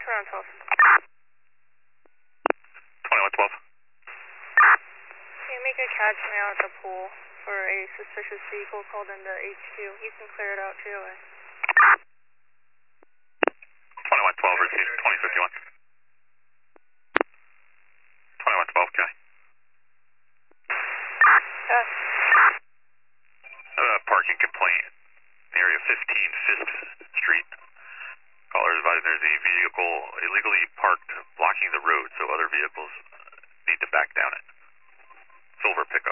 around 12. 2112. Can you make a catch now at the pool for a suspicious vehicle called into HQ? You can clear it out too. 2112 received 2051. 2112, okay. Yes. Parking complaint. Area 15, 5th Street. Caller is advised there's a vehicle illegally parked blocking the road, so other vehicles need to back down it. Silver pickup.